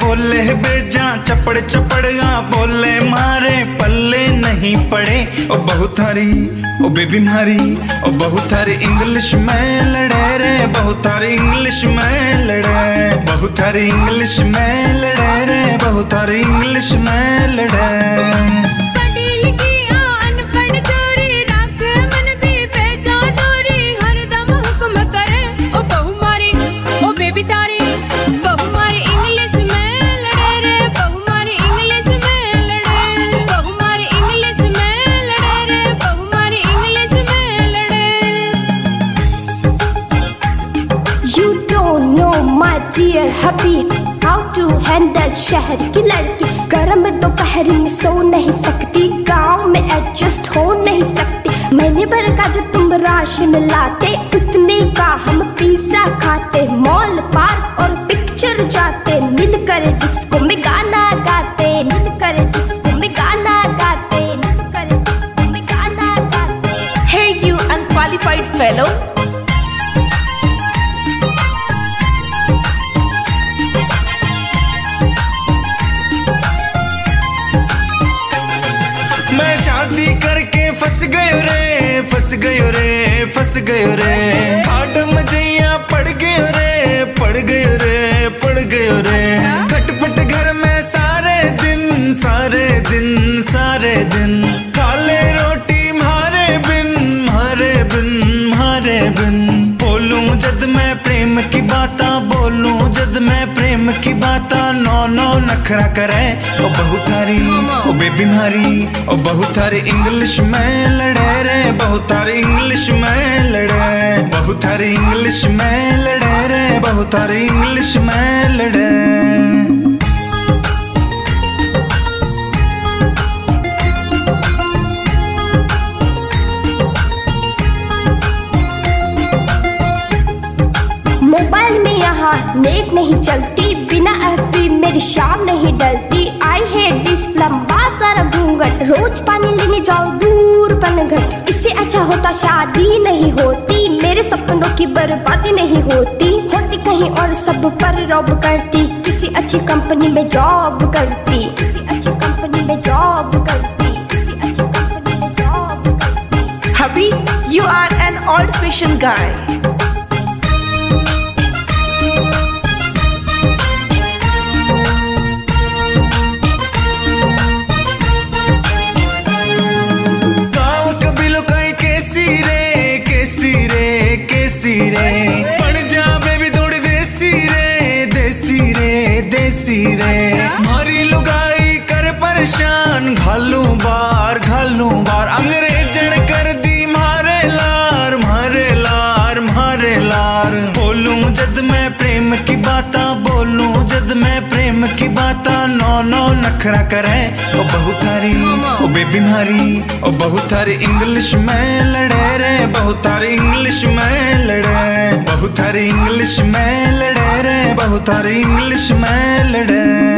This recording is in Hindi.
बोले बेजा चपड़ चपड़गा बोले मारे पल्ले नहीं पड़े। ओ बहुत थारी ओ बेबी मारी ओ बहुत थारी इंग्लिश में लड़े रे, बहुत थारी इंग्लिश में लड़े, बहुत थारी इंग्लिश में लड़े रे, बहुत थारी इंग्लिश में लड़े। Dear Habib, how to handle शहर की लड़की। गर्म दोपहर में सो नहीं सकती, गांव में एडजस्ट हो नहीं सकती। महीने भर का जो तुम राशन लाते, उतने का हम पिज्जा खाते। मॉल पार्क और पिक्चर जाते, मिलकर डिस्को में गाना गाते, मिलकर डिस्को में गाना गाते, मिलकर डिस्को में गाना गाते। Hey you unqualified fellow, मैं शादी करके फंस गयो रे, फंस गयो रे, फंस गयो रे। आडम जैया पड़ गयो रे, पड़ गयो रे, पड़ गयो रे। खटपट घर में सारे दिन, सारे दिन, सारे दिन। काले रोटी मारे बिन, मारे बिन, मारे बिन। बोलूं जद मैं प्रेम की बाता, बोलूं जद मैं प्रेम की बाता। नो नो नखरा करे ओ बहुत थारी ओ बेबी मारी ओ बहुत थारी इंग्लिश में लड़े रे, बहुत थारी इंग्लिश में लड़े, बहुत थारी इंग्लिश में लड़े रे, बहुत थारी इंग्लिश में लड़े। मोबाइल में यहाँ नेट नहीं चलती, बिना एफबी मेरी शाम नहीं डलती। आई हेट दिस लंबा सारा घूंघट, रोज पानी लेने जाओ दूर पनघट। इससे अच्छा होता शादी नहीं होती, मेरे सपनों की बर्बादी नहीं होती। होती कहीं और सब पर रॉब करती, किसी अच्छी कंपनी में जॉब करती, किसी अच्छी कंपनी में जॉब करती, किसी अच्छी कंपनी में जॉब करती। Habib, you are an old-fashioned guy. पड़ जा बेबी थोड़ी देसी रे, देसी रे, देसी रे। मारी लुगाई कर परेशान, घालू बार, घालू बार। अंग्रेजन कर दी मारे लार, मारे लार, मारे लार। बोलूं जद मैं प्रेम की बाता, बोलूं जद मैं प्रेम की बाता। नो नो नखरा करे ओ बहुत थारी ओ बेबी मारी ओ बहुत थारी इंग्लिश में लड़े रे, बहुत थारी इंग्लिश में लड़े, बहुत थारी इंग्लिश में लड़े रे, बहुत थारी इंग्लिश में लड़े।